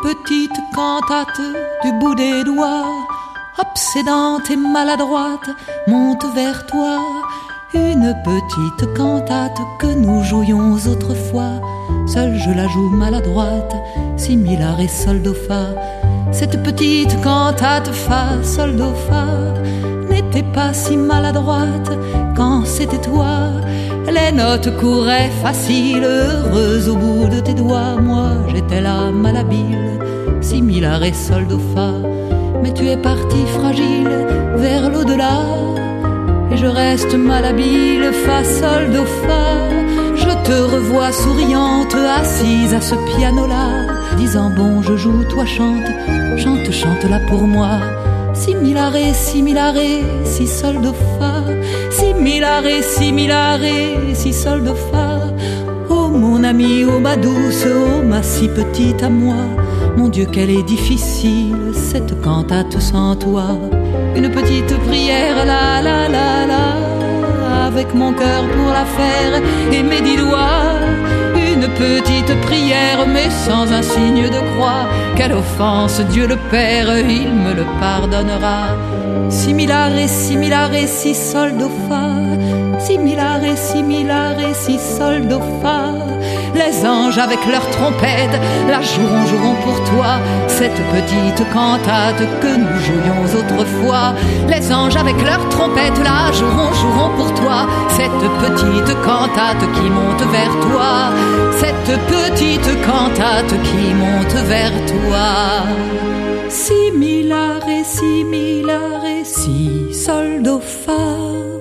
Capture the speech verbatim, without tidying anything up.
petite cantate du bout des doigts, obsédante et maladroite, monte vers toi. Une petite cantate que nous jouions autrefois, seule je la joue maladroite, si mi la ré sol do fa. Cette petite cantate fa sol do fa n'était pas si maladroite quand c'était toi. Les notes couraient faciles, heureuses au bout de tes doigts. Moi j'étais là malhabile, si mi la ré sol do fa. Mais tu es parti fragile vers l'au-delà, et je reste malhabile, fa sol do fa. Je te revois souriante, assise à ce piano-là, disant bon je joue, toi chante, chante, chante là pour moi. Si mi la ré, si mi la ré, si sol do fa. Si mi la ré, si mi la ré, si sol do fa. Oh mon ami, oh ma douce, oh ma si petite à moi. Mon Dieu qu'elle est difficile cette cantate sans toi. Une petite prière, la la la la, avec mon cœur pour la faire et mes dix doigts. Une petite prière mais sans un signe de croix. Quelle offense, Dieu le Père, il me le pardonnera. Si mi la ré, si mi la ré, si sol do fa. Si mi la ré, si mi la ré, si sol do fa. Les anges avec leurs trompettes la joueront, joueront pour toi, cette petite cantate que nous jouions autrefois. Les anges avec leurs trompettes la joueront, joueront pour toi, cette petite cantate qui monte vers toi, cette petite cantate qui monte vers toi. Si mi la ré, si mi la ré, si sol do fa.